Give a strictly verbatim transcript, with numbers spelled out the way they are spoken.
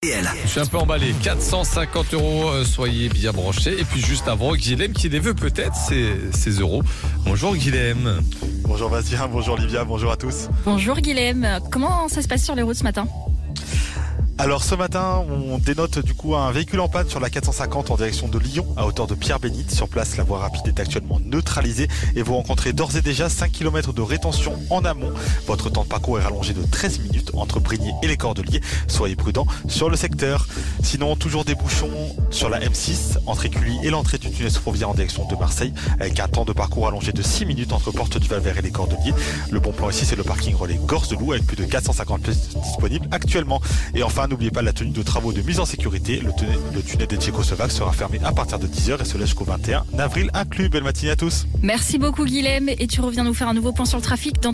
Je suis un peu emballé, quatre cent cinquante euros, euh, soyez bien branchés. Et puis juste avant, Guilhem qui les veut peut-être, ces, ces euros. Bonjour Guilhem. Bonjour Bastien, bonjour Livia, bonjour à tous. Bonjour Guilhem, comment ça se passe sur les routes ce matin ? Alors ce matin, on dénote du coup un véhicule en panne sur la quatre cent cinquante en direction de Lyon, à hauteur de Pierre-Bénite. Sur place, la voie rapide est actuellement neutralisée et vous rencontrez d'ores et déjà cinq kilomètres de rétention en amont. Votre temps de parcours est rallongé de treize minutes entre Brigny et les Cordeliers. Soyez prudents sur le secteur. Sinon, toujours des bouchons sur la M six, entre Écully et l'entrée du tunnel Sous-Fourvière en direction de Marseille, avec un temps de parcours allongé de six minutes entre Porte du Val-Vert et les Cordeliers. Le bon plan ici, c'est le parking relais Gorce de Loup, avec plus de quatre cent cinquante places disponibles actuellement. Et enfin, n'oubliez pas la tenue de travaux de mise en sécurité. Le tunnel, le tunnel des Tchécoslovaques sera fermé à partir de dix heures et se laisse jusqu'au vingt et un avril inclus. Belle matinée à tous. Merci beaucoup Guilhem et tu reviens nous faire un nouveau point sur le trafic dans